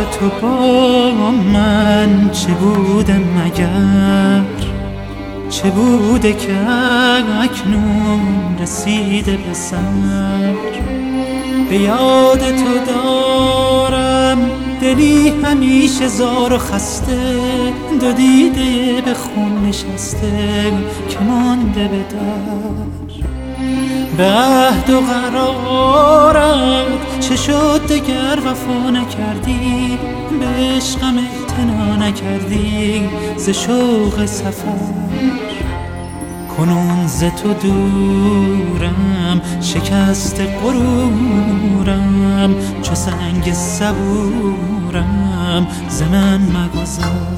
تو با من چه بوده مگر، چه بوده که اکنون رسیده به سر. به یاد تو دارم دلی همیشه زار و خسته، دو دیده به خون نشسته که مانده به در. به عهد و قرارت چه شد دگر وفا نکردی، به عشقم اعتنا نکردی ز شوق سفر. کنون ز تو دورم شکست غرورم، چو سنگ صبورم ز من مگذر.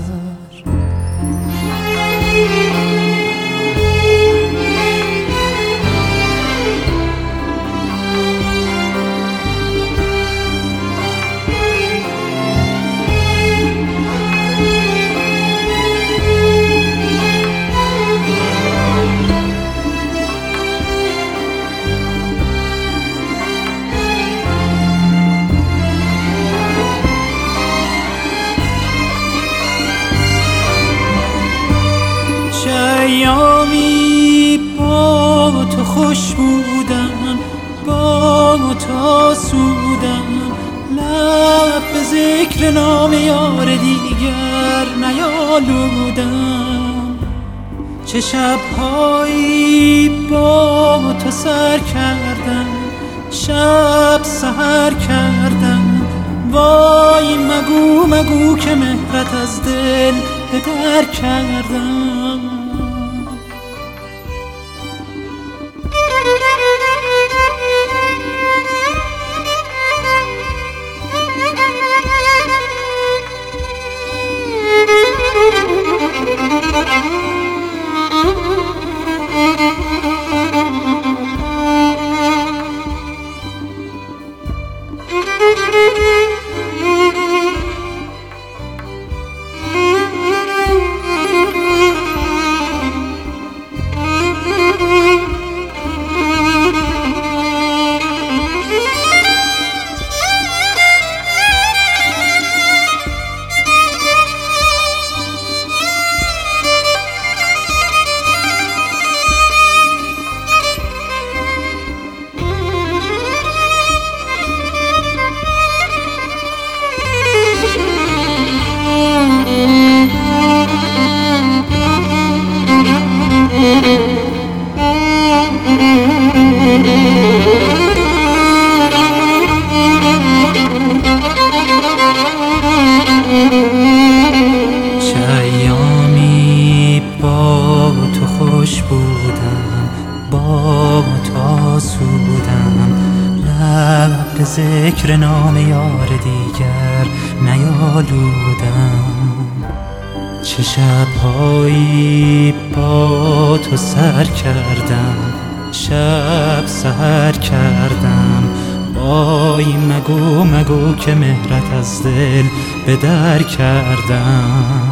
ایامی با تو خوش بودم، با تو آسودم، لب به ذکر نام یار دیگر نیالودم. چه شبهایی با تو سر کردم، شب سحر کردم. وای مگو مگو که مهرت از دل به در کردم. با تو آسودم، لب به ذکر نام یار دیگر نیالودم. چه شبهایی با تو سر کردم، شب سحر کردم. وای مگو مگو که مهرت از دل به در کردم.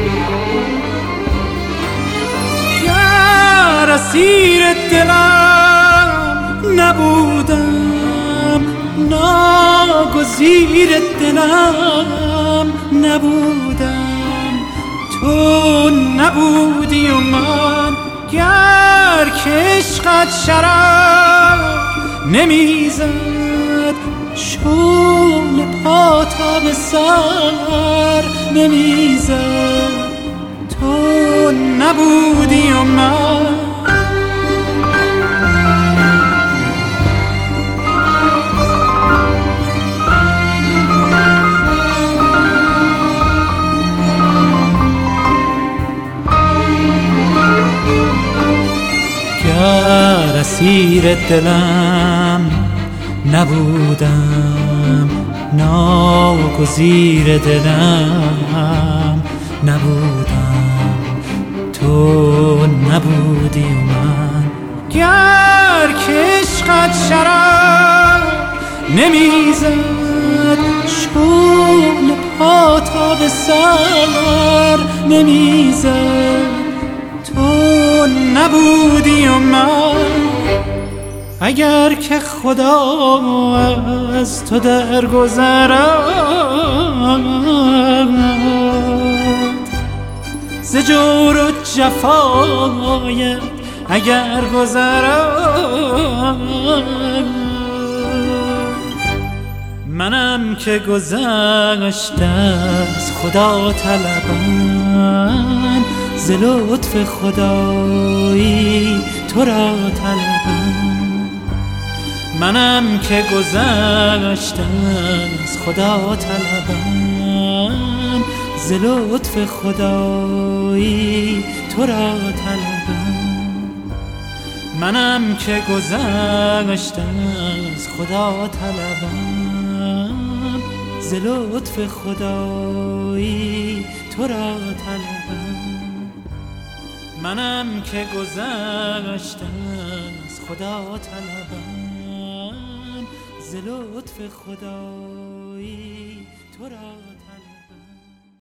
اسیر دلم نبودم، ناگزیر دلم نبودم. تو نبودی و من گر که عشقت شرر نمیزد، شعله پا تا به سر نمیزد. تو نبودی و من اسیر دلم نبودم، ناگزیر دلم نبودم. تو نبودی و من گر که عشقت شرر نمیزد، شعله پا تا به سر نمیزد. تو نبودی و من اگر که خدا از تو درگذرم ز جور و جفایت اگر گذرم، منم که گذشته از خدا طلبم، ز لطف خدایی تو را طلبم. منم که گذشته از خدا طلبم، ز لطف خدایی تو را طلبم. منم که گذشته از خدا طلبم، ز لطف خدایی تو را طلبم. منم که گذشته از خدا طلبم، ز لطف خدایی تو را